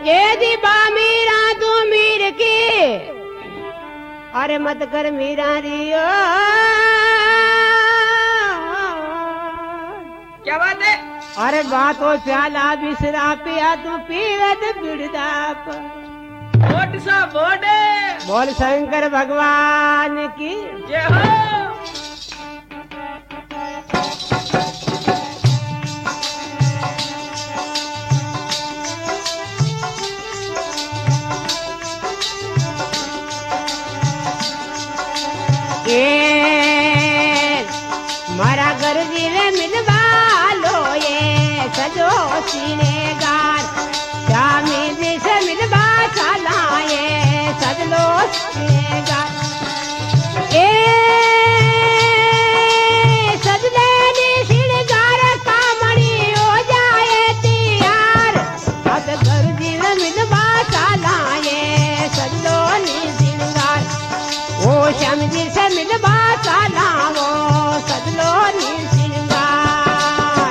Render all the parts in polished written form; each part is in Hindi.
ए दी बा मीरा तू मीर की अरे मत कर मीरा रियो क्या बात है? अरे बातो प्याला बिसरा पिया तू पीवे तो बिड़दाप बोट सा बोट बोल शंकर भगवान की जय हो। मारा घर जीवे मिलवा लो ये सजो सीनेगार श्यामी जी से मिलवा चला ये सजलो सीनेगार ए सजले नी सीनेगार कामड़ी हो जाए तैयार अब घर जीवे मिलवा चला ये सजलो नी सीनेगार ओ श्याम जी से मिलवा चला वो सजलो नी श्रृंगार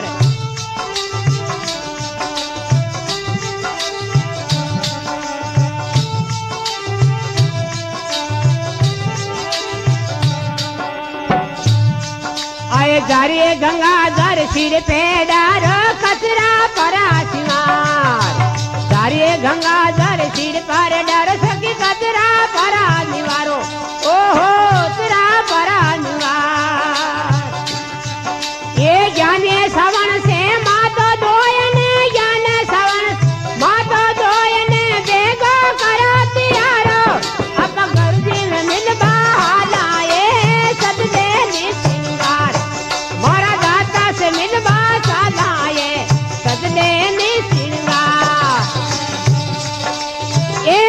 आए जारिए गंगाधर सिर पे डारो कचरा परा सिवार जारिए गंगाधर सिर पर डारो सकी कचरा परा निवारो ओहो तेरा परा निवार ये ज्ञाने सवन से मातो दोयन ज्ञान सवन मातो दोयन बेगो करो तियारो अब घर दिन मिलवा लाए सदले नी श्रृंगार मोरा दाता से मिलवा लाए सदले नी श्रृंगार ए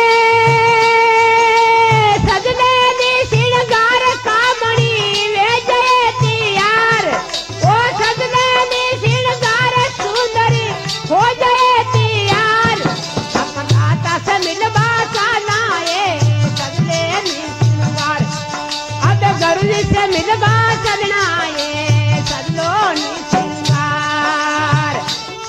सदले नी श्रृंगार कामणी वे जयती यार ओ सदले नी श्रृंगार सुंदरी हो जयती यार अपनाता से मिलवा चलाए सदले नी श्रृंगार अब गरुड़ से मिलवा चलनाए सदलो नी श्रृंगार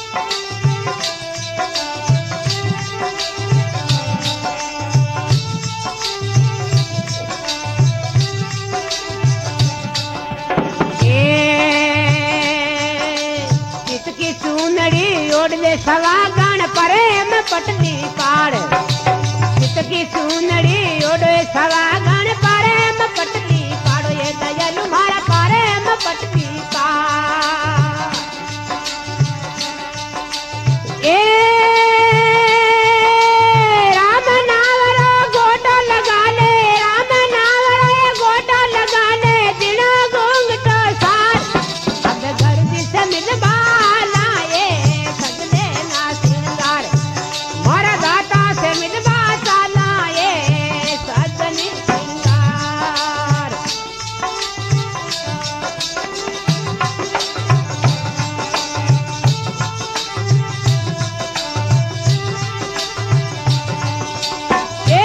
किसकी चूनड़ी ओढ़ले सवा गान प्रेम पटली पाड़ किसकी चूनड़ी ओढ़े सवा गान प्रेम पटली पाड़ो ये दयालु मारा प्रेम पटली पाड़ ए राम नावरो गोटो लगा ले राम नावरो ये गोटो लगा ले दिनो घूंघटो साथ अब घर से मिलवा लाए सजले ना श्रृंगार मोरा दाता से मिलवा चलाए सजनी श्रृंगार ए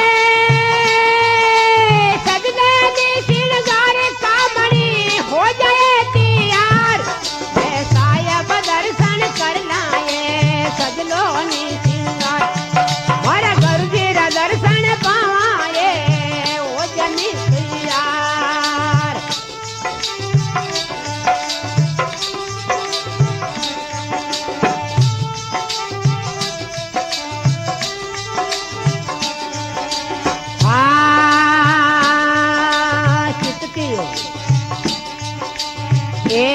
सजले नी श्रृंगार कामणी हो जाए तैयार ऐसा अब दर्शन कर लाए सजलो नी श्रृंगार मोरा गुरु जी रा दर्शन पावाए ओ जनी श्रृंगार चितकी ए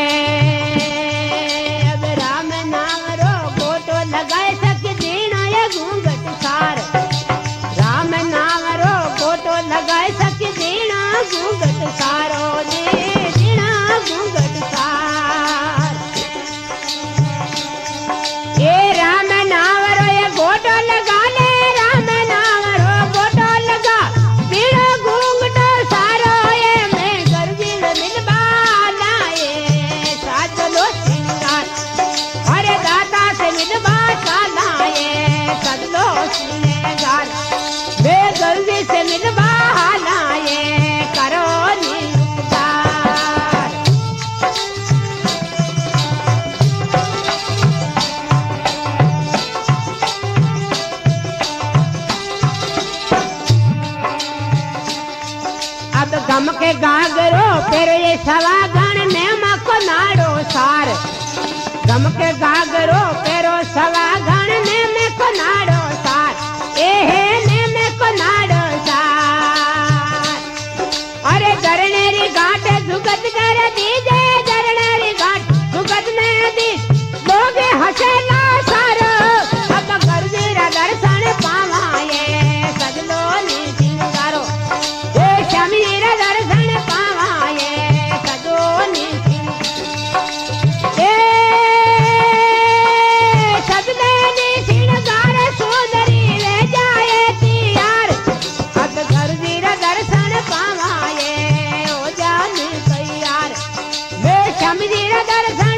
अब राम नाम रो गोटो लगाए सक दीना ये घूंघट सार राम नाम रो गोटो लगाए सक दीना घूंघट सारो दीना घूंघट सार ए राम नाम रो ये गोटो लगा ले राम नाम रो गोटो लगा दीना घूंघट सारो ये मैं गर्जी में मिलवा लाए साजलो श्रृंगार अरे दाता से मिलवा चलाए सजलो श्रृंगार वे जल्दी से मिलवा लाए करो नी उपकार सवागण ने मको नाड़ो सार गम के गागरो पेरो सवागण ने मको नाड़ो सार एहे ने मको नाड़ो सार अरे जरनेरी घाट जुगत कर दीजे जरनेरी घाट जुगत ने दी लोग हसेला सारो अब गर्जीरा दर्शन पावाए सजलो नी सिंगारो ए शमीर दर्शन पावाए सजो नी ए सजले नी सिंगार सुंदरी ले जाए तियार अब गर्जीरा दर्शन पावाए ओ जाने तैयार वे शमीर दर्शन